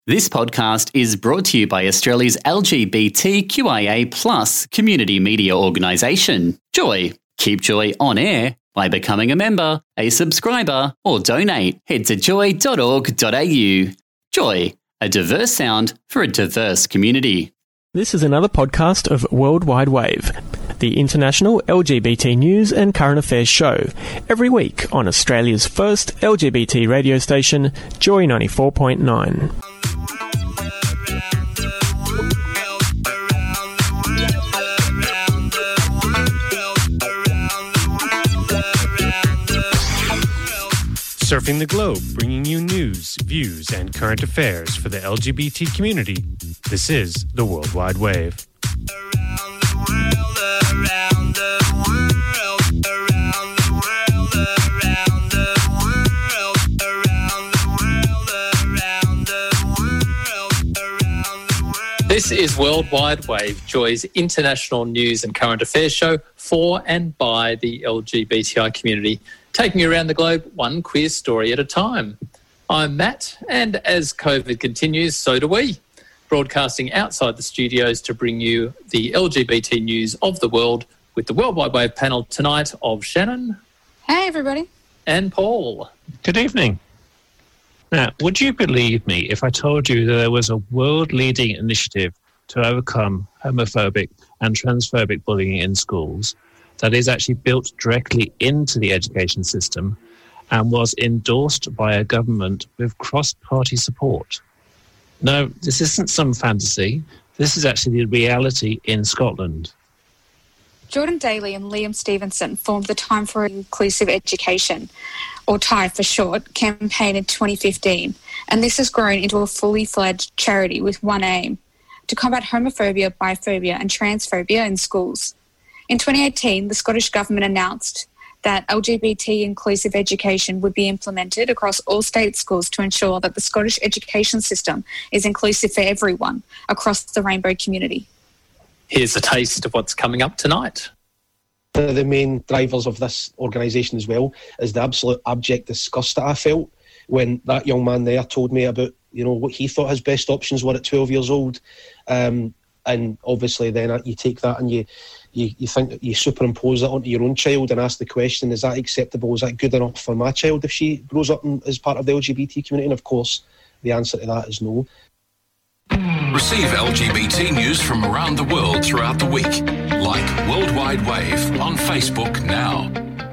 This podcast is brought to you by Australia's LGBTQIA+ community media organisation, Joy. Keep Joy on air by becoming a member, a subscriber, or donate. Head to joy.org.au. Joy, a diverse sound for a diverse community. This is another podcast of World Wide Wave, the international LGBT news and current affairs show, every week on Australia's first LGBT radio station, Joy 94.9. Surfing the globe, bringing you news, views, and current affairs for the LGBT community. This is the World Wide Wave. This is World Wide Wave, Joy's international news and current affairs show for and by the LGBTI community, taking you around the globe one queer story at a time. I'm Matt, and as COVID continues, so do we. Broadcasting outside the studios to bring you the LGBT news of the world with the World Wide Wave panel tonight of Shannon. Hey, everybody. And Paul. Good evening. Now, would you believe me if I told you that there was a world-leading initiative to overcome homophobic and transphobic bullying in schools that is actually built directly into the education system and was endorsed by a government with cross-party support? No, this isn't some fantasy. This is actually the reality in Scotland. Jordan Daly and Liam Stevenson formed the Time for Inclusive Education, or TIE for short, campaign in 2015, and this has grown into a fully fledged charity with one aim: to combat homophobia, biphobia and transphobia in schools. In 2018, the Scottish Government announced that LGBT inclusive education would be implemented across all state schools to ensure that the Scottish education system is inclusive for everyone across the rainbow community. Here's a taste of what's coming up tonight. The main drivers of this organisation as well is the absolute abject disgust that I felt when that young man there told me about, what he thought his best options were at 12 years old. And obviously then you take that and you think that you superimpose that onto your own child and ask the question, is that acceptable? Is that good enough for my child if she grows up as part of the LGBT community? And of course, the answer to that is no. Receive LGBT news from around the world throughout the week. Like World Wide Wave on Facebook now.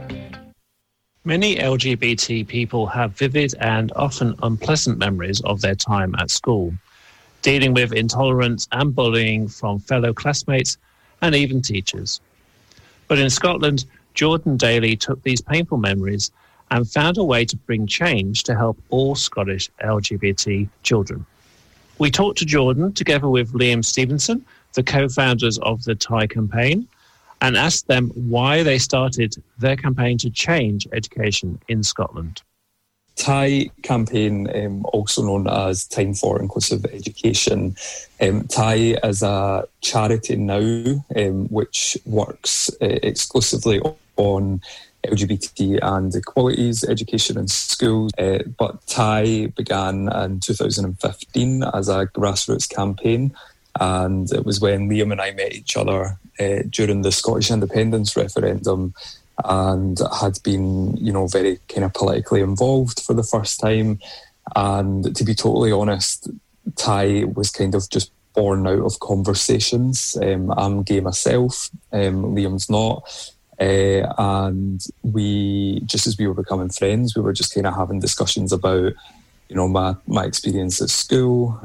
Many LGBT people have vivid and often unpleasant memories of their time at school, dealing with intolerance and bullying from fellow classmates and even teachers. But in Scotland, Jordan Daly took these painful memories and found a way to bring change to help all Scottish LGBT children. We talked to Jordan together with Liam Stevenson, the co-founders of the TIE campaign, and asked them why they started their campaign to change education in Scotland. TIE campaign, also known as Time for Inclusive Education. TIE is a charity now which works exclusively on LGBT and equalities education in schools, but TIE began in 2015 as a grassroots campaign, and it was when Liam and I met each other during the Scottish independence referendum and had been, very kind of politically involved for the first time. And to be totally honest, TIE was kind of just born out of conversations. I'm gay myself, Liam's not. And we, just as we were becoming friends, we were just kind of having discussions about, my experience at school.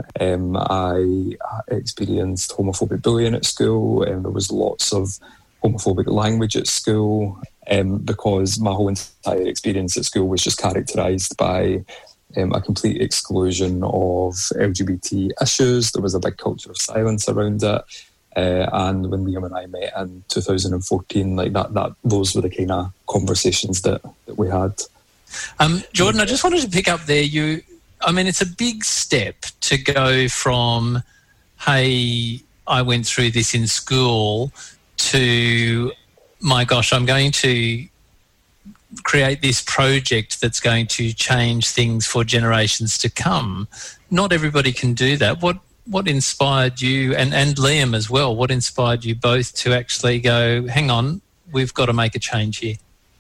I experienced homophobic bullying at school, and there was lots of homophobic language at school, because my whole entire experience at school was just characterised by a complete exclusion of LGBT issues. There was a big culture of silence around it. And when Liam and I met in 2014, those were the kind of conversations that we had. Jordan, I just wanted to pick up there. It's a big step to go from, hey, I went through this in school, to, my gosh, I'm going to create this project that's going to change things for generations to come. not everybody can do that. What inspired you, and Liam as well, what inspired you both to actually go, hang on, we've got to make a change here?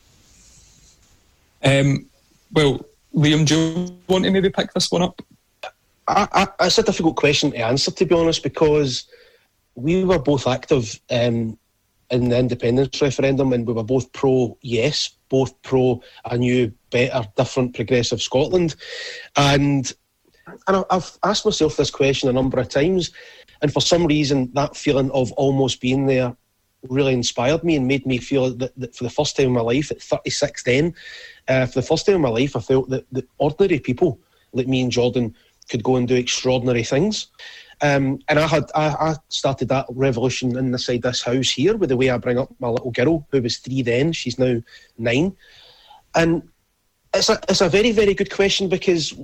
Well, Liam, do you want to maybe pick this one up? It's a difficult question to answer, to be honest, because we were both active in the independence referendum, and we were both pro-yes, both pro a new, better, different, progressive Scotland. And I've asked myself this question a number of times, and for some reason that feeling of almost being there really inspired me and made me feel that for the first time in my life, at 36 then, for the first time in my life, I felt that ordinary people like me and Jordan could go and do extraordinary things. And I started that revolution inside this house here with the way I bring up my little girl, who was 3 then, she's now 9. And it's a very, very good question, because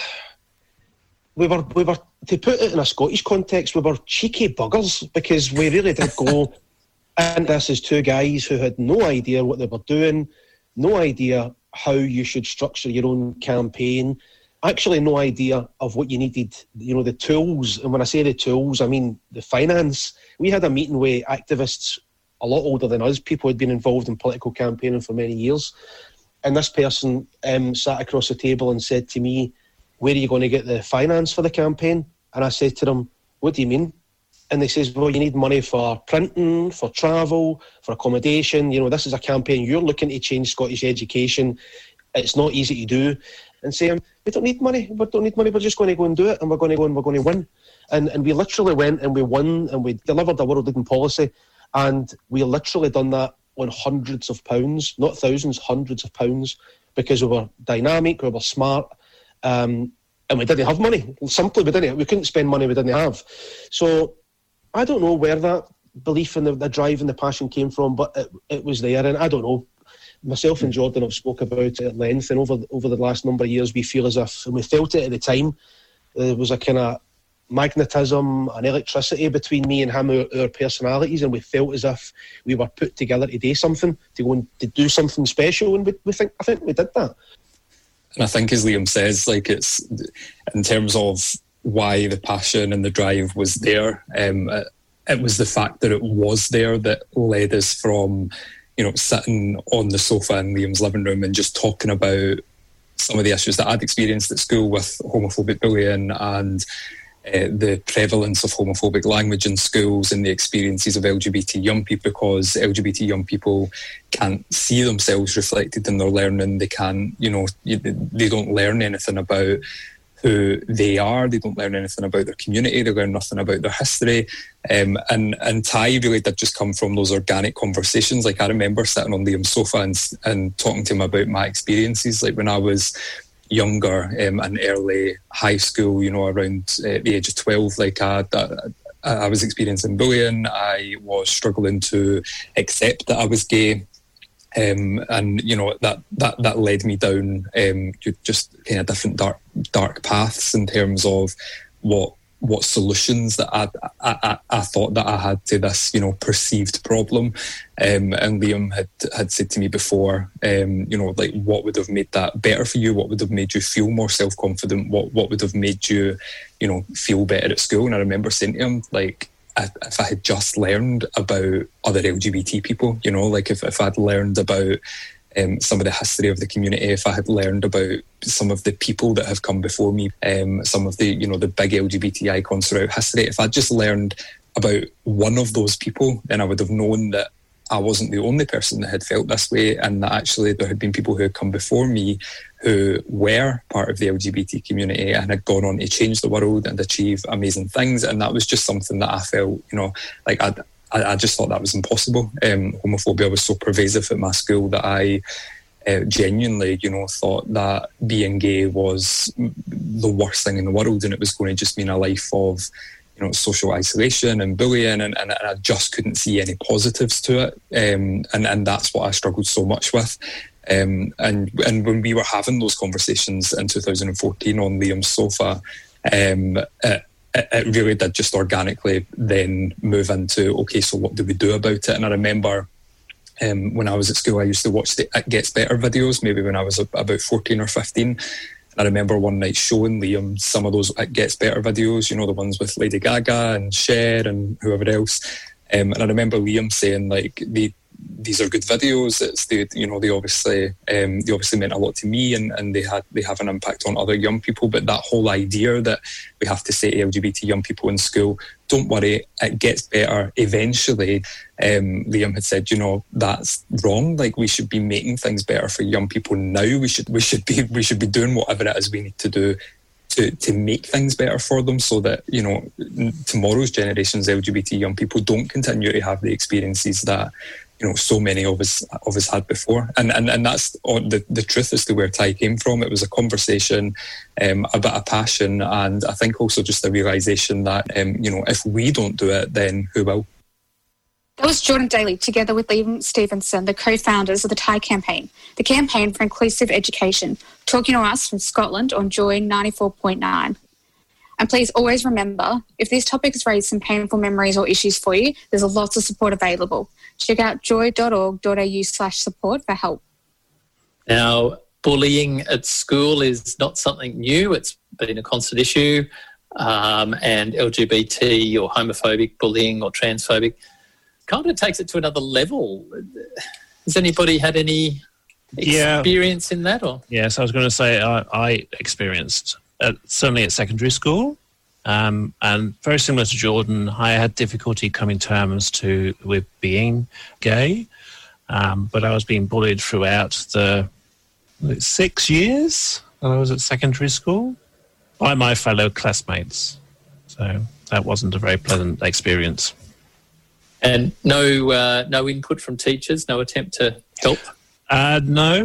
we were, to put it in a Scottish context, we were cheeky buggers, because we really did go and this is 2 guys who had no idea what they were doing, no idea how you should structure your own campaign, actually no idea of what you needed, the tools. And when I say the tools, I mean the finance. We had a meeting with activists a lot older than us, people who had been involved in political campaigning for many years. And this person sat across the table and said to me, where are you going to get the finance for the campaign? And I said to them, what do you mean? And they says, well, you need money for printing, for travel, for accommodation. This is a campaign. You're looking to change Scottish education. It's not easy to do. And saying, we don't need money. We're just going to go and do it, and we're going to go and we're going to win. And we literally went and we won, and we delivered a world-leading policy. And we literally done that on hundreds of pounds, not thousands, hundreds of pounds, because we were dynamic, we were smart, and we didn't have money. Simply, we couldn't spend money we didn't have. So I don't know where that belief and the drive and the passion came from, but it was there. And I don't know, myself and Jordan have spoke about it at length, and over the last number of years we feel as if, and we felt it at the time, there was a kind of magnetism, an electricity between me and him, our personalities, and we felt as if we were put together to do something, to go and to do something special, and I think we did that. And I think, as Liam says, it's in terms of why the passion and the drive was there, it was the fact that it was there that led us from sitting on the sofa in Liam's living room and just talking about some of the issues that I'd experienced at school with homophobic bullying and the prevalence of homophobic language in schools and the experiences of LGBT young people, because LGBT young people can't see themselves reflected in their learning. They can't, they don't learn anything about who they are. They don't learn anything about their community. They learn nothing about their history. And Ty really did just come from those organic conversations. I remember sitting on Liam's sofa and talking to him about my experiences, when I was younger, in early high school, around the age of 12, I was experiencing bullying. I was struggling to accept that I was gay. And that led me down just kind of different dark paths in terms of what solutions that I thought that I had to this perceived problem. And Liam had said to me before, what would have made that better for you? What would have made you feel more self-confident? What would have made you feel better at school? And I remember saying to him, if I had just learned about other LGBT people, if I'd learned about some of the history of the community, if I had learned about some of the people that have come before me, some of the, the big LGBT icons throughout history, if I'd just learned about one of those people, then I would have known that I wasn't the only person that had felt this way, and that actually there had been people who had come before me who were part of the LGBT community and had gone on to change the world and achieve amazing things. And that was just something that I felt, I just thought that was impossible. Homophobia was so pervasive at my school that I genuinely, thought that being gay was the worst thing in the world, and it was going to just mean a life of social isolation and bullying, and I just couldn't see any positives to it. And that's what I struggled so much with. And when we were having those conversations in 2014 on Liam's sofa, it really did just organically then move into, okay, so what do we do about it? And I remember when I was at school, I used to watch the It Gets Better videos, maybe when I was about 14 or 15. I remember one night showing Liam some of those It Gets Better videos, you know, the ones with Lady Gaga and Cher and whoever else. And I remember Liam saying, like, these are good videos. They obviously meant a lot to me, and they have an impact on other young people. But that whole idea that we have to say to LGBT young people in school, don't worry, it gets better eventually. Liam had said, that's wrong. Like, we should be making things better for young people now. We should be doing whatever it is we need to do to make things better for them, so that tomorrow's generations LGBT young people don't continue to have the experiences that so many of us had before. And that's the truth as to where Ty came from. It was a conversation, a bit of passion, and I think also just a realisation that if we don't do it, then who will? That was Jordan Daly, together with Liam Stevenson, the co-founders of the Ty Campaign, the campaign for inclusive education, talking to us from Scotland on Joy 94.9. And please always remember, if this topic has raised some painful memories or issues for you, there's lots of support available. Check out joy.org.au/support for help. Now, bullying at school is not something new. It's been a constant issue. And LGBT or homophobic bullying or transphobic kind of takes it to another level. Has anybody had any experience in that? Or? Yes, I was going to say I experienced, certainly at secondary school, and very similar to Jordan, I had difficulty coming to terms with being gay, but I was being bullied throughout the 6 years that I was at secondary school by my fellow classmates. So that wasn't a very pleasant experience. And no input from teachers, no attempt to help? No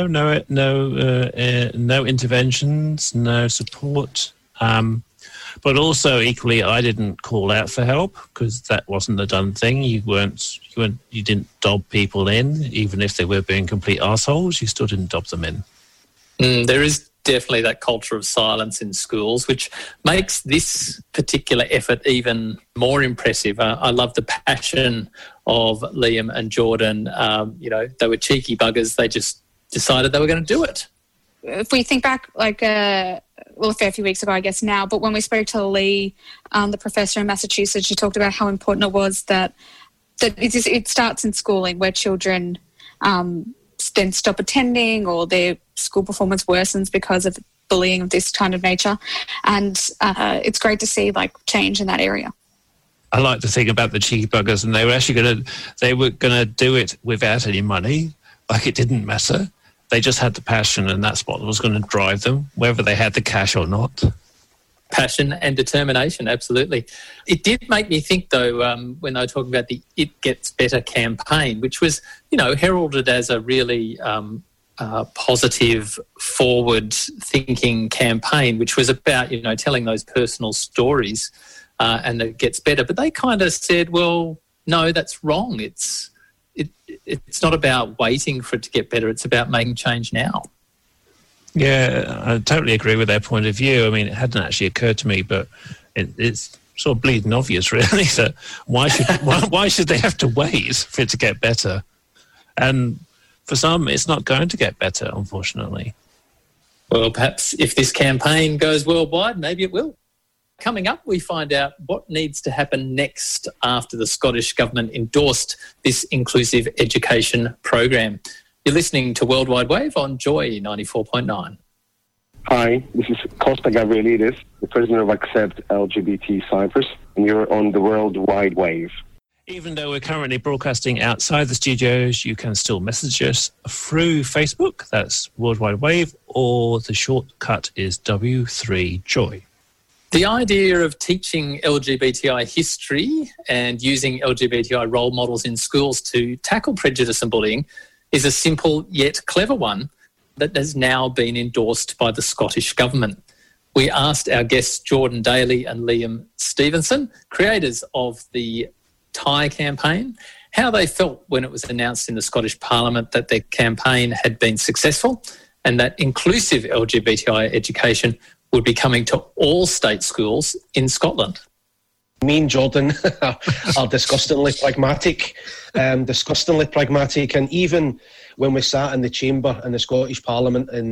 interventions, no support. But also equally, I didn't call out for help because that wasn't the done thing. You didn't dob people in, even if they were being complete arseholes. You still didn't dob them in. There is definitely that culture of silence in schools, which makes this particular effort even more impressive. I love the passion of Liam and Jordan. They were cheeky buggers. They just decided they were going to do it. If we think back, a fair few weeks ago, I guess now, but when we spoke to Lee, the professor in Massachusetts, she talked about how important it was that it starts in schooling, where children then stop attending or their school performance worsens because of bullying of this kind of nature. And it's great to see change in that area. I like to think about the cheeky buggers, and they were going to do it without any money. Like, it didn't matter. They just had the passion, and that's what was going to drive them, whether they had the cash or not. Passion and determination, absolutely. It did make me think, though, when they were talking about the It Gets Better campaign, which was, heralded as a really positive, forward-thinking campaign, which was about, telling those personal stories, and it gets better. But they kind of said, well, no, that's wrong. It's not about waiting for it to get better. It's about making change now. Yeah, I totally agree with their point of view. I mean, it hadn't actually occurred to me, but it's sort of bleeding obvious, really, that why should they have to wait for it to get better? And for some, it's not going to get better, unfortunately. Well, perhaps if this campaign goes worldwide, maybe it will. Coming up, we find out what needs to happen next after the Scottish Government endorsed this inclusive education program. You're listening to Worldwide Wave on Joy 94.9. Hi, this is Costa Gabrielidis, the prisoner of Accept LGBT Cyprus, and you're on the Worldwide Wave. Even though we're currently broadcasting outside the studios, you can still message us through Facebook, that's Worldwide Wave, or the shortcut is W3Joy. The idea of teaching LGBTI history and using LGBTI role models in schools to tackle prejudice and bullying is a simple yet clever one that has now been endorsed by the Scottish Government. We asked our guests Jordan Daly and Liam Stevenson, creators of the Ty campaign, how they felt when it was announced in the Scottish Parliament that their campaign had been successful and that inclusive LGBTI education would be coming to all state schools in Scotland. Me and Jordan are disgustingly pragmatic, and even when we sat in the chamber in the Scottish Parliament and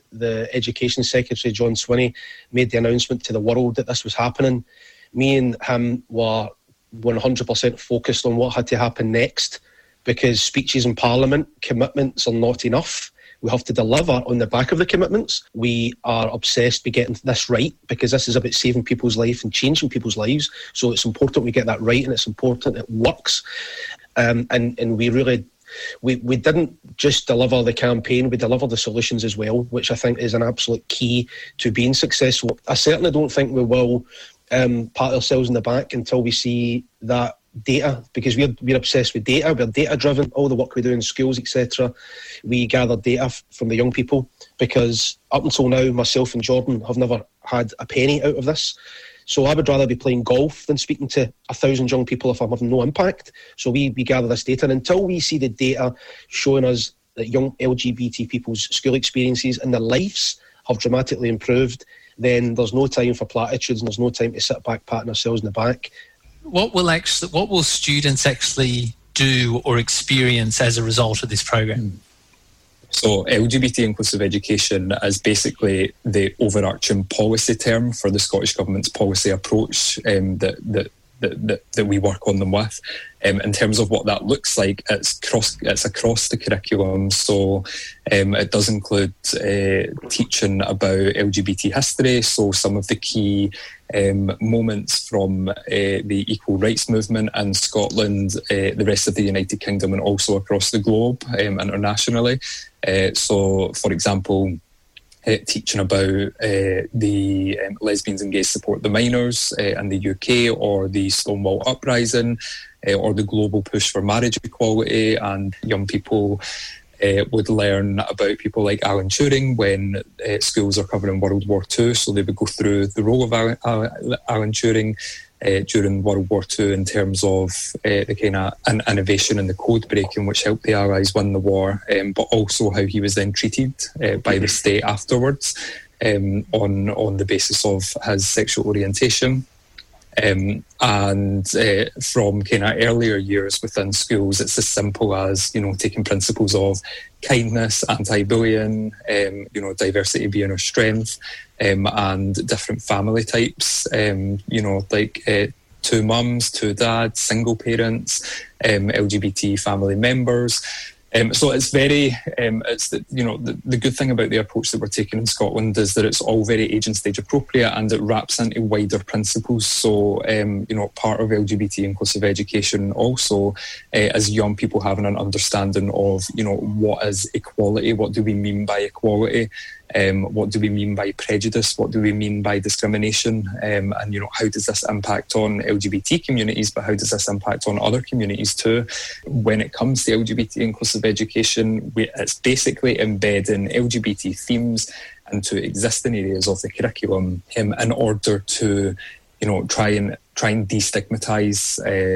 the Education Secretary, John Swinney, made the announcement to the world that this was happening, me and him were 100% focused on what had to happen next, because speeches in Parliament, commitments are not enough. We have to deliver on the back of the commitments. We are obsessed with getting this right, because this is about saving people's life and changing people's lives. So it's important we get that right, and it's important it works. And we really... We didn't just deliver the campaign, we delivered the solutions as well, which I think is an absolute key to being successful. I certainly don't think we will pat ourselves in the back until we see that data, because we're obsessed with data. We're data driven. All the work we do in schools, etc., we gather data from the young people, because up until now, myself and Jordan have never had a penny out of this. So I would rather be playing golf than speaking to 1,000 young people if I'm having no impact. So we gather this data, and until we see the data showing us that young LGBT people's school experiences and their lives have dramatically improved, then there's no time for platitudes and there's no time to sit back patting ourselves in the back. What will students actually do or experience as a result of this program? So LGBT inclusive education is basically the overarching policy term for the Scottish Government's policy approach that we work on them with. In terms of what that looks like, it's across the curriculum. So it does include teaching about LGBT history, so some of the key moments from the equal rights movement in Scotland, the rest of the United Kingdom, and also across the globe internationally. So, for example, teaching about the Lesbians and Gays Support the Minors in the UK, or the Stonewall Uprising, or the global push for marriage equality. And young people would learn about people like Alan Turing when schools are covering World War II. So they would go through the role of Alan Turing during World War II in terms of the kind of innovation and the code breaking which helped the Allies win the war, but also how he was then treated by the state afterwards on the basis of his sexual orientation. And from kind of earlier years within schools, it's as simple as, taking principles of kindness, anti-bullying, diversity being our strength, and different family types, like two mums, two dads, single parents, LGBT family members. So it's very, the good thing about the approach that we're taking in Scotland is that it's all very age and stage appropriate, and it wraps into wider principles. So, part of LGBT inclusive education also is young people having an understanding of, what is equality, what do we mean by equality, what do we mean by prejudice, what do we mean by discrimination, and how does this impact on LGBT communities, but how does this impact on other communities too? When it comes to LGBT inclusive education, it's basically embedding LGBT themes into existing areas of the curriculum in order to try and destigmatise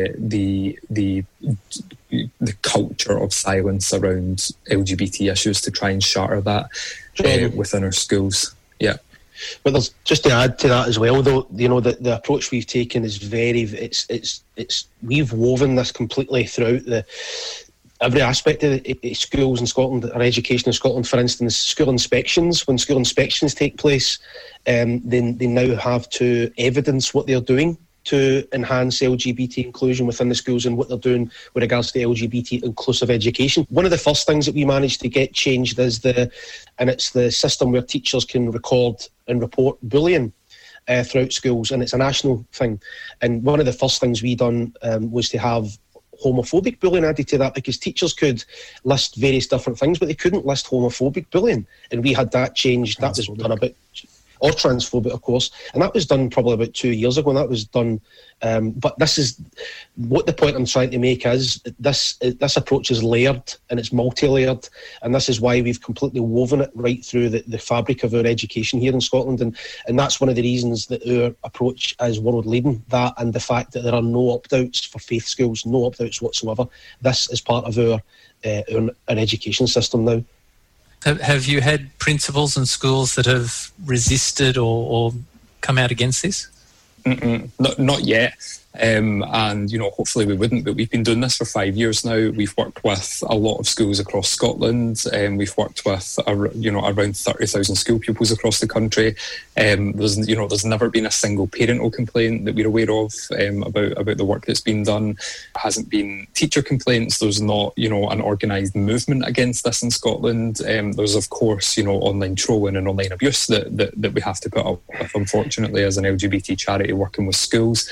the culture of silence around LGBT issues, to try and shatter that within our schools. Yeah. But there's, just to add to that as well, though, the approach we've taken is we've woven this completely throughout every aspect of schools in Scotland, or education in Scotland. For instance, school inspections. When school inspections take place, they now have to evidence what they're doing to enhance LGBT inclusion within the schools, and what they're doing with regards to LGBT inclusive education. One of the first things that we managed to get changed is it's the system where teachers can record and report bullying throughout schools, and it's a national thing. And one of the first things we done was to have homophobic bullying added to that, because teachers could list various different things, but they couldn't list homophobic bullying, and we had that changed. That was done about, or transphobic, of course, and that was done probably about 2 years ago, and that was done. But this is what the point I'm trying to make is. This approach is layered, and it's multi-layered, and this is why we've completely woven it right through the fabric of our education here in Scotland, and that's one of the reasons that our approach is world leading. That, and the fact that there are no opt-outs for faith schools, no opt-outs whatsoever. This is part of our education system now. Have you had principals and schools that have resisted or come out against this? Not yet. And, hopefully we wouldn't, but we've been doing this for 5 years now. We've worked with a lot of schools across Scotland. We've worked with, around 30,000 school pupils across the country. There's never been a single parental complaint that we're aware of about the work that's been done. There hasn't been teacher complaints. There's not, an organised movement against this in Scotland. There's, of course, online trolling and online abuse that we have to put up with, unfortunately, as an LGBT charity working with schools.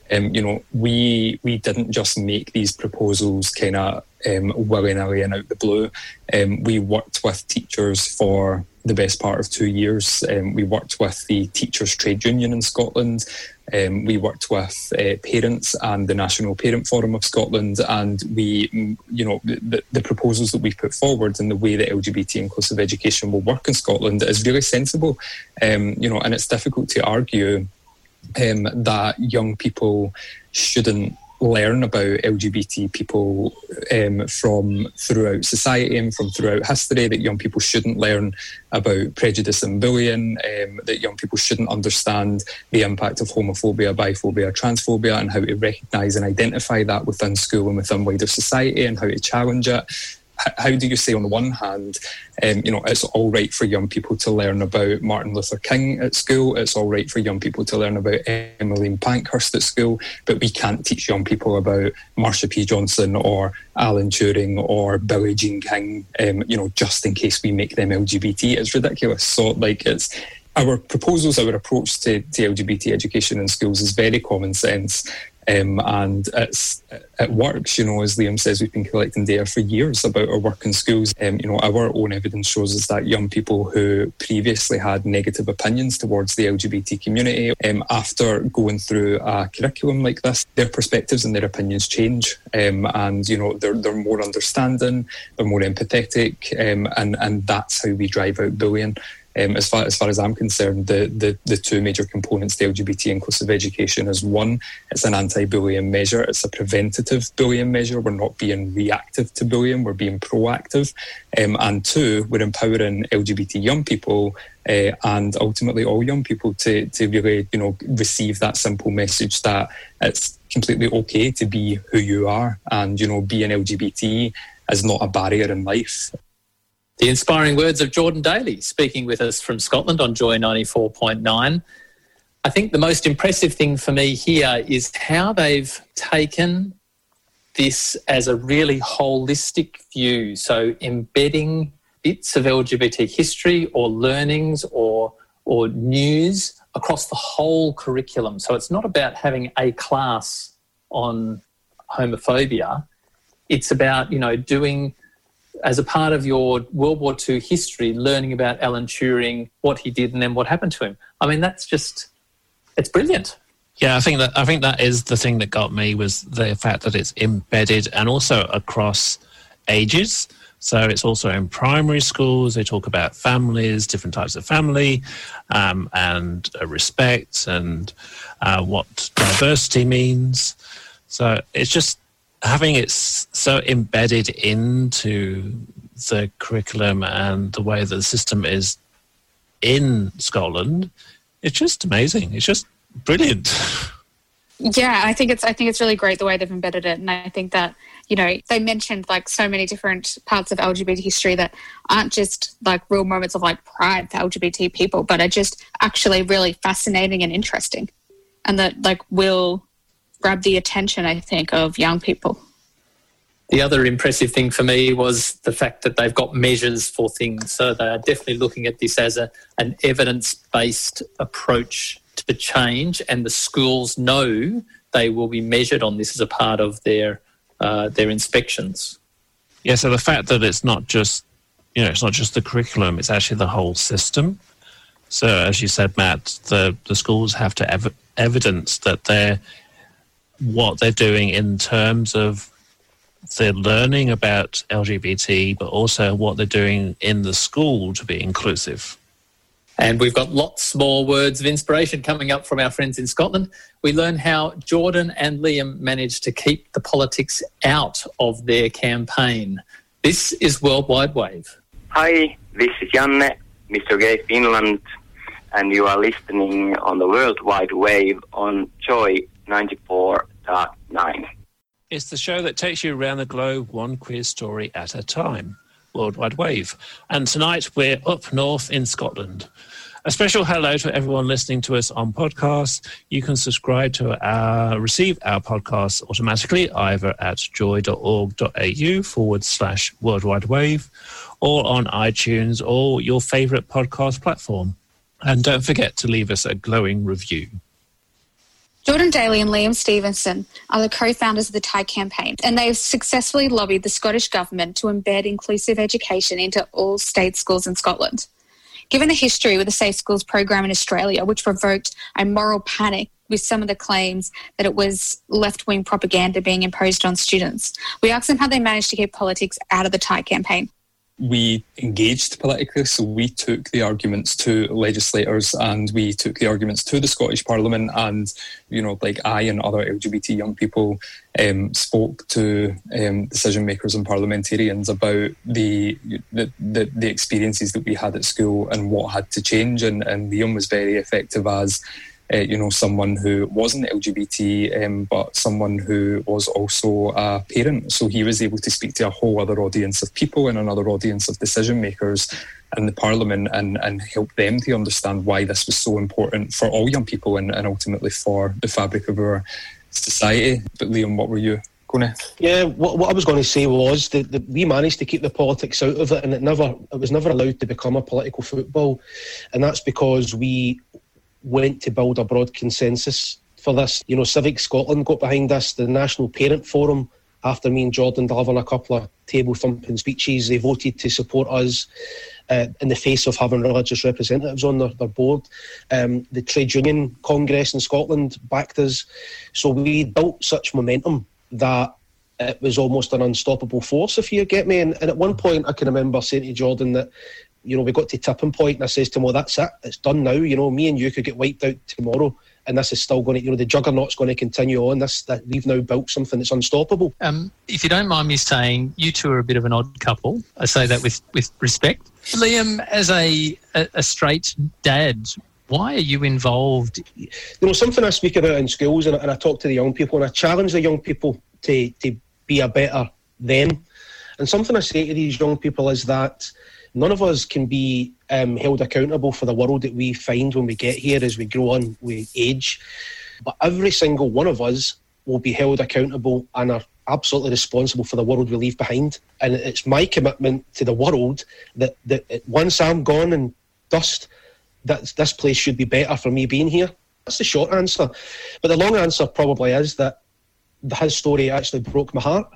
We didn't just make these proposals kind of willy-nilly and out the blue. We worked with teachers for the best part of 2 years. We worked with the Teachers' Trade Union in Scotland. We worked with parents and the National Parent Forum of Scotland, and the proposals that we put forward and the way that LGBT inclusive education will work in Scotland is really sensible. And it's difficult to argue that young people shouldn't learn about LGBT people from throughout society and from throughout history, that young people shouldn't learn about prejudice and bullying, that young people shouldn't understand the impact of homophobia, biphobia, transphobia, and how to recognise and identify that within school and within wider society, and how to challenge it. How do you say, on the one hand, it's all right for young people to learn about Martin Luther King at school, it's all right for young people to learn about Emmeline Pankhurst at school, but we can't teach young people about Marsha P. Johnson or Alan Turing or Billie Jean King, just in case we make them LGBT. It's ridiculous. So, it's our proposals, our approach to LGBT education in schools is very common sense. And it works, as Liam says. We've been collecting data for years about our work in schools. Our own evidence shows us that young people who previously had negative opinions towards the LGBT community, after going through a curriculum like this, their perspectives and their opinions change. And, they're more understanding, they're more empathetic, and that's how we drive out bullying. As far as I'm concerned, the two major components to LGBT inclusive education is, one, it's an anti-bullying measure. It's a preventative bullying measure. We're not being reactive to bullying, we're being proactive. And two, we're empowering LGBT young people and ultimately all young people to really, receive that simple message that it's completely okay to be who you are, and, being LGBT is not a barrier in life. The inspiring words of Jordan Daly, speaking with us from Scotland on Joy 94.9. I think the most impressive thing for me here is how they've taken this as a really holistic view. So embedding bits of LGBT history or learnings or news across the whole curriculum. So it's not about having a class on homophobia. It's about, doing, as a part of your World War II history, learning about Alan Turing, what he did and then what happened to him. I mean, it's brilliant. Yeah, I think that is the thing that got me, was the fact that it's embedded and also across ages. So it's also in primary schools. They talk about families, different types of family, and respect, and what diversity means. So it's just having it so embedded into the curriculum and the way that the system is in Scotland, it's just amazing. It's just brilliant. Yeah, I think it's really great the way they've embedded it, and I think that, they mentioned so many different parts of LGBT history that aren't just real moments of pride for LGBT people, but are just actually really fascinating and interesting, and that will grab the attention, I think, of young people. The other impressive thing for me was the fact that they've got measures for things. So they are definitely looking at this as an evidence-based approach to change, and the schools know they will be measured on this as a part of their inspections. Yeah, so the fact that it's not just the curriculum, it's actually the whole system. So as you said, Matt, the schools have to evidence that what they're doing in terms of their learning about LGBT, but also what they're doing in the school to be inclusive. And we've got lots more words of inspiration coming up from our friends in Scotland. We learn how Jordan and Liam managed to keep the politics out of their campaign. This is World Wide Wave. Hi, this is Janne, Mr. Gay Finland, and you are listening on the World Wide Wave on Joy 94.9. It's the show that takes you around the globe, one queer story at a time. Worldwide Wave. And tonight we're up north in Scotland. A special hello to everyone listening to us on podcasts. You can subscribe to receive our podcasts automatically either at joy.org.au/Worldwide Wave or on iTunes or your favourite podcast platform. And don't forget to leave us a glowing review. Jordan Daly and Liam Stevenson are the co-founders of the TIE campaign, and they've successfully lobbied the Scottish Government to embed inclusive education into all state schools in Scotland. Given the history with the Safe Schools program in Australia, which provoked a moral panic with some of the claims that it was left-wing propaganda being imposed on students, we asked them how they managed to keep politics out of the TIE campaign. We engaged politically, so we took the arguments to legislators and we took the arguments to the Scottish Parliament, and I and other LGBT young people spoke to decision makers and parliamentarians about the experiences that we had at school and what had to change, and Liam was very effective as someone who wasn't LGBT, but someone who was also a parent. So he was able to speak to a whole other audience of people and another audience of decision makers in the Parliament and help them to understand why this was so important for all young people and ultimately for the fabric of our society. But Liam, what were you going to? Yeah, what I was going to say was that we managed to keep the politics out of it, and it was never allowed to become a political football. And that's because we went to build a broad consensus for this. Civic Scotland got behind this. The National Parent Forum, after me and Jordan delivering a couple of table-thumping speeches, they voted to support us in the face of having religious representatives on their board. The Trade Union Congress in Scotland backed us. So we built such momentum that it was almost an unstoppable force, if you get me. And at one point, I can remember saying to Jordan that we got to tipping point, and I says to him, well, that's it, it's done now. Me and you could get wiped out tomorrow, and this is still going to, the juggernaut's going to continue on. That we've now built something that's unstoppable. If you don't mind me saying, you two are a bit of an odd couple. I say that with respect. Liam, as a straight dad, why are you involved? Something I speak about in schools, and I talk to the young people, and I challenge the young people to be a better them. And something I say to these young people is that none of us can be held accountable for the world that we find when we get here as we grow on with age. But every single one of us will be held accountable and are absolutely responsible for the world we leave behind. And it's my commitment to the world that once I'm gone and dust, that this place should be better for me being here. That's the short answer. But the long answer probably is that his story actually broke my heart.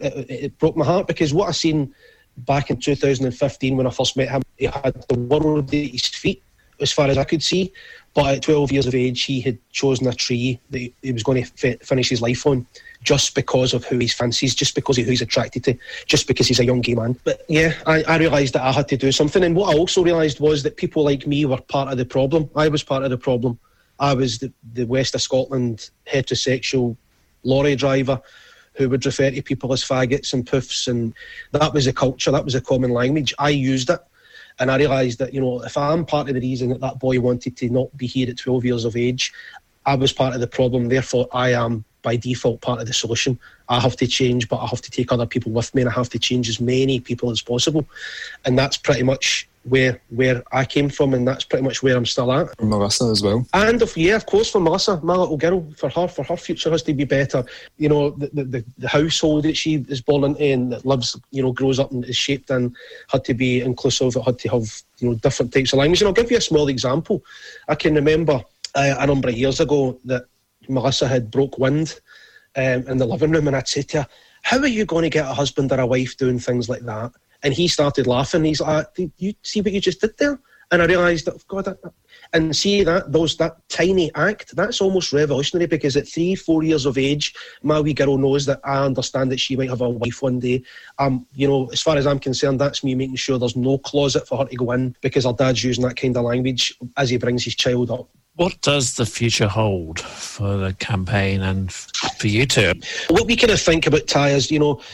It broke my heart because what I seen back in 2015 when I first met him, he had the world at his feet as far as I could see, but at 12 years of age he had chosen a tree that he was going to finish his life on just because of who he fancies, just because of who he's attracted to, just because he's a young gay man. But yeah, I realised that I had to do something, and what I also realised was that people like me were part of the problem. I was part of the problem. I was the West of Scotland heterosexual lorry driver who would refer to people as faggots and poofs, and that was a culture, that was a common language. I used it, and I realised that, if I'm part of the reason that boy wanted to not be here at 12 years of age, I was part of the problem, therefore I am by default part of the solution. I have to change, but I have to take other people with me, and I have to change as many people as possible. And that's pretty much where I came from, and that's pretty much where I'm still at. For Melissa as well. And of course for Melissa, my little girl, for her future has to be better. The household that she is born into and that lives, grows up and is shaped in, had to be inclusive. It had to have, different types of language. And I'll give you a small example. I can remember a number of years ago that Melissa had broke wind in the living room, and I'd say to her, how are you going to get a husband or a wife doing things like that? And he started laughing. He's like, "Do you see what you just did there?" And I realised that, God, and see that tiny act, that's almost revolutionary, because at 3-4 years of age, my wee girl knows that I understand that she might have a wife one day. As far as I'm concerned, that's me making sure there's no closet for her to go in because her dad's using that kind of language as he brings his child up. What does the future hold for the campaign and for you two? What we kind of think about TIE is,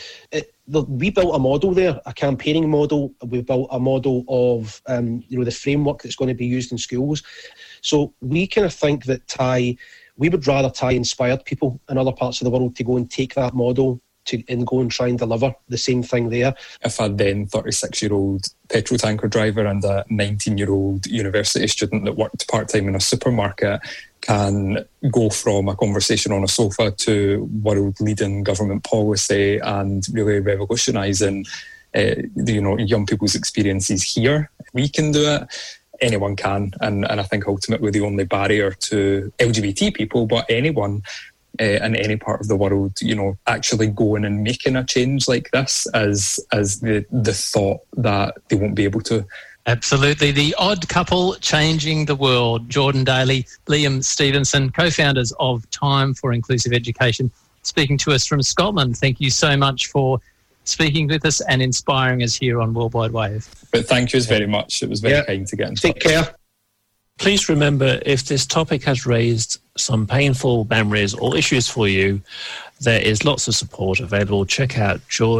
we built a model there, a campaigning model. We built a model of, the framework that's going to be used in schools. So we kind of think that TIE we would rather Ty inspired people in other parts of the world to go and take that model and go and try and deliver the same thing there. If a then 36-year-old petrol tanker driver and a 19-year-old university student that worked part-time in a supermarket can go from a conversation on a sofa to world-leading government policy and really revolutionising young people's experiences here, we can do it. Anyone can, and I think ultimately the only barrier to LGBT people, but anyone in any part of the world, actually going and making a change like this as the thought that they won't be able to. Absolutely. The odd couple changing the world. Jordan Daly, Liam Stevenson, co-founders of Time for Inclusive Education, speaking to us from Scotland. Thank you so much for speaking with us and inspiring us here on World Wide Wave. But thank you very much. It was very kind to get in touch. Take care. Please remember, if this topic has raised some painful memories or issues for you, there is lots of support available. Check out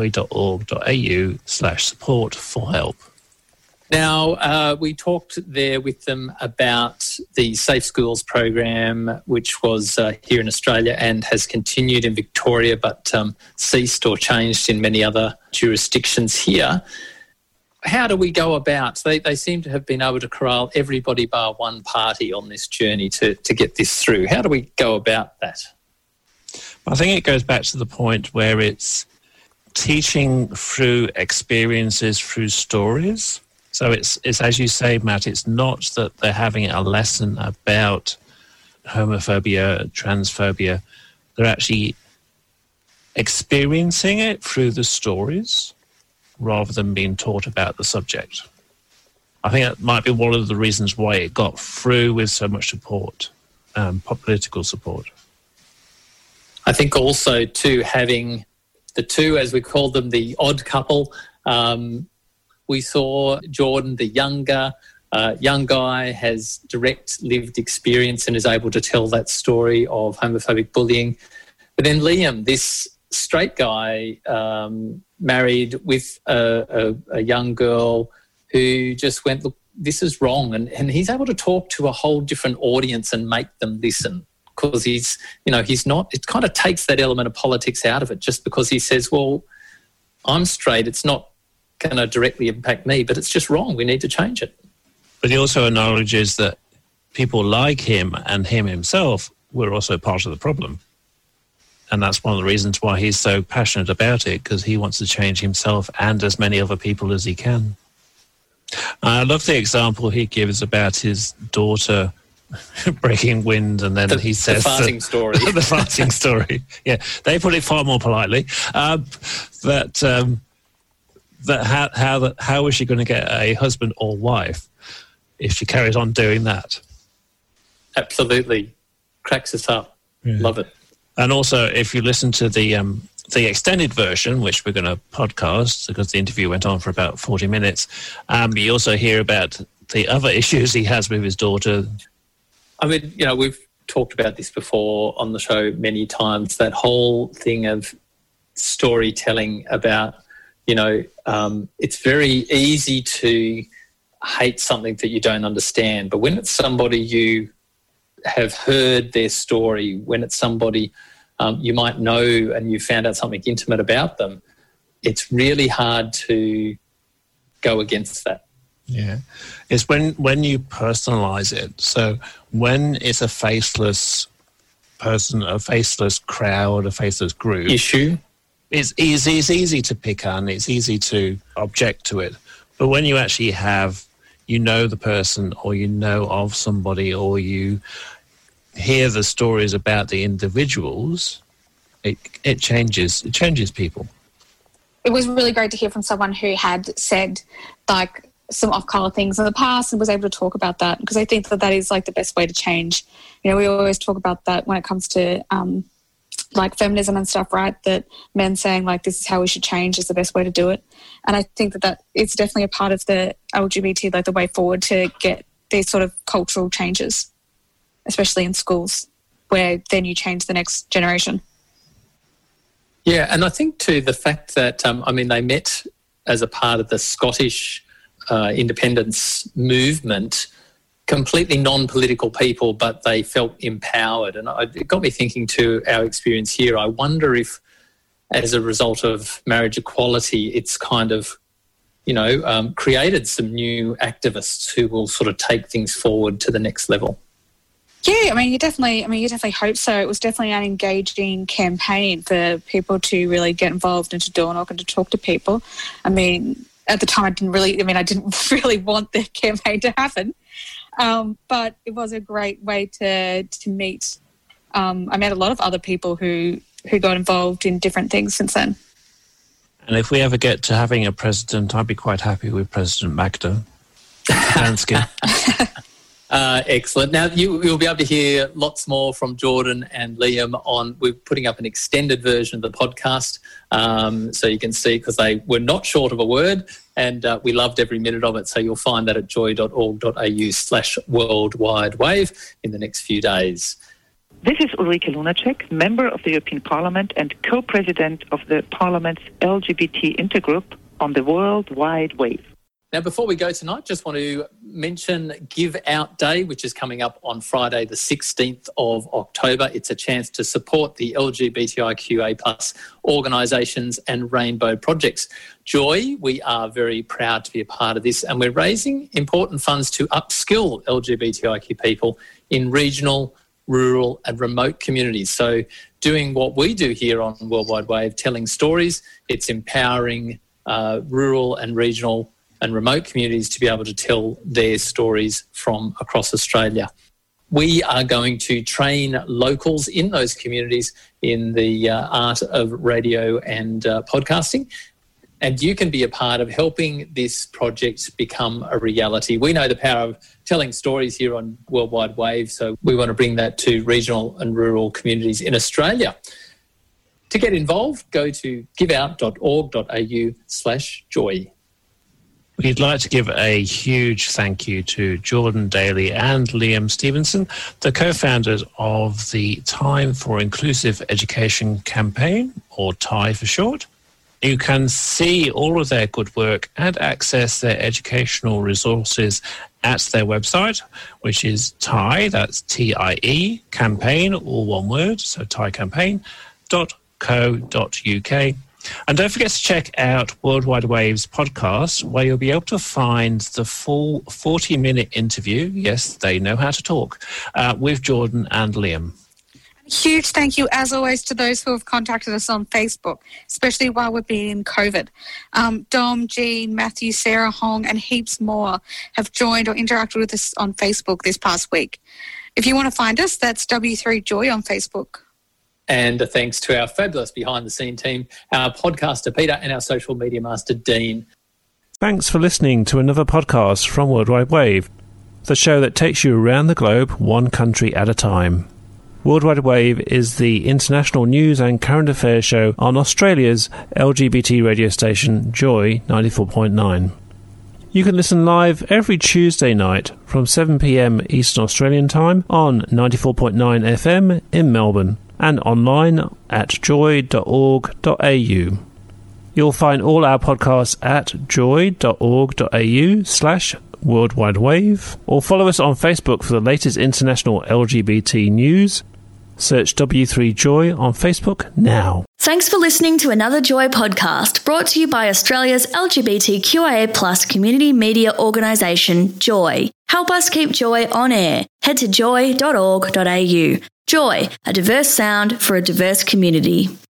joy.org.au/support for help. Now, we talked there with them about the Safe Schools program, which was here in Australia and has continued in Victoria, but ceased or changed in many other jurisdictions here. How do we go about? They seem to have been able to corral everybody bar one party on this journey to get this through. How do we go about that? I think it goes back to the point where it's teaching through experiences, through stories. So it's as you say, Matt, it's not that they're having a lesson about homophobia, transphobia. They're actually experiencing it through the stories rather than being taught about the subject. I think that might be one of the reasons why it got through with so much support, political support. I think also too, having the two, as we called them, the odd couple. We saw Jordan, the younger young guy, has direct lived experience and is able to tell that story of homophobic bullying. But then Liam, this straight guy, married with a young girl who just went, look, this is wrong. And he's able to talk to a whole different audience and make them listen, because he's not, it kind of takes that element of politics out of it, just because he says, well, I'm straight, it's not going to directly impact me, but it's just wrong. We need to change it. But he also acknowledges that people like him and him himself were also part of the problem. And that's one of the reasons why he's so passionate about it, because he wants to change himself and as many other people as he can. I love the example he gives about his daughter breaking wind, and then he says... The farting story. The farting story. Yeah, they put it far more politely. How is she going to get a husband or wife if she carries on doing that? Absolutely. Cracks us up. Yeah. Love it. And also, if you listen to the extended version, which we're going to podcast, because the interview went on for about 40 minutes, you also hear about the other issues he has with his daughter. I mean, we've talked about this before on the show many times, that whole thing of storytelling about, it's very easy to hate something that you don't understand. But when it's somebody you have heard their story, when it's somebody you might know and you found out something intimate about them, it's really hard to go against that. Yeah. It's when you personalise it. So when it's a faceless person, a faceless crowd, a faceless group... issue. It's easy to pick on, it's easy to object to it. But when you actually have, the person, or of somebody, or you hear the stories about the individuals, it changes people. It was really great to hear from someone who had said some off-colour things in the past and was able to talk about that, because I think that is the best way to change. We always talk about that when it comes to feminism and stuff, right? That men saying this is how we should change is the best way to do it. And I think that it's definitely a part of the LGBT, the way forward to get these sort of cultural changes, especially in schools, where then you change the next generation. Yeah, and I think too the fact that, they met as a part of the Scottish independence movement, completely non-political people, but they felt empowered. And it got me thinking to our experience here. I wonder if, as a result of marriage equality, it's kind of, created some new activists who will sort of take things forward to the next level. Yeah, you definitely hope so. It was definitely an engaging campaign for people to really get involved and to door knock and to talk to people. At the time I didn't really want the campaign to happen. But it was a great way to meet. I met a lot of other people who got involved in different things since then. And if we ever get to having a president, I'd be quite happy with President Magda. Sounds good. Excellent. Now, you'll be able to hear lots more from Jordan and Liam we're putting up an extended version of the podcast, so you can see, because they were not short of a word, and we loved every minute of it. So you'll find that at joy.org.au/worldwidewave in the next few days. This is Ulrike Lunacek, member of the European Parliament and co-president of the Parliament's LGBT intergroup on the World Wide Wave. Now, before we go tonight, just want to mention Give Out Day, which is coming up on Friday, the 16th of October. It's a chance to support the LGBTIQA+ organisations and rainbow projects. Joy, we are very proud to be a part of this, and we're raising important funds to upskill LGBTIQ people in regional, rural and remote communities. So doing what we do here on Worldwide Wave, telling stories, it's empowering rural and regional and remote communities to be able to tell their stories from across Australia. We are going to train locals in those communities in the art of radio and podcasting, and you can be a part of helping this project become a reality. We know the power of telling stories here on Worldwide Wave, so we want to bring that to regional and rural communities in Australia. To get involved, go to giveout.org.au/joy. We'd like to give a huge thank you to Jordan Daly and Liam Stevenson, the co-founders of the Time for Inclusive Education campaign, or TIE for short. You can see all of their good work and access their educational resources at their website, which is TIE, that's TIE, campaign, all one word, so tiecampaign.co.uk. And don't forget to check out Worldwide Wave's podcast, where you'll be able to find the full 40-minute interview, yes, they know how to talk, with Jordan and Liam. Huge thank you, as always, to those who have contacted us on Facebook, especially while we've been in COVID. Dom, Jean, Matthew, Sarah, Hong, and heaps more have joined or interacted with us on Facebook this past week. If you want to find us, that's W3Joy on Facebook. And thanks to our fabulous behind-the-scene team, our podcaster Peter and our social media master Dean. Thanks for listening to another podcast from Worldwide Wave, the show that takes you around the globe, one country at a time. Worldwide Wave is the international news and current affairs show on Australia's LGBT radio station Joy 94.9. You can listen live every Tuesday night from 7 p.m. Eastern Australian Time on 94.9 FM in Melbourne, and online at joy.org.au. You'll find all our podcasts at joy.org.au/worldwidewave, or follow us on Facebook for the latest international LGBT news. Search W3Joy on Facebook now. Thanks for listening to another Joy podcast, brought to you by Australia's LGBTQIA+ community media organisation, Joy. Help us keep Joy on air. Head to joy.org.au. Joy, a diverse sound for a diverse community.